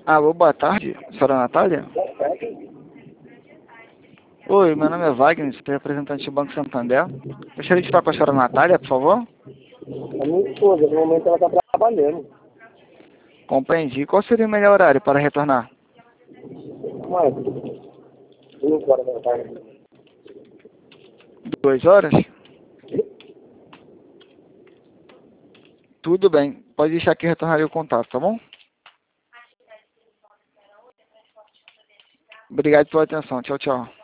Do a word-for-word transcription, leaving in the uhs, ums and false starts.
Alô, boa tarde, senhora Natália? Oi, meu nome é Wagner, sou representante do Banco Santander. Gostaria de falar com a senhora Natália, por favor? A minha esposa, no momento ela está trabalhando. Compreendi. Qual seria o melhor horário para retornar? Mas, duas horas da tarde. Duas horas? Tudo bem. Pode deixar que retornarei o contato, tá bom? Obrigado pela atenção. Tchau, tchau.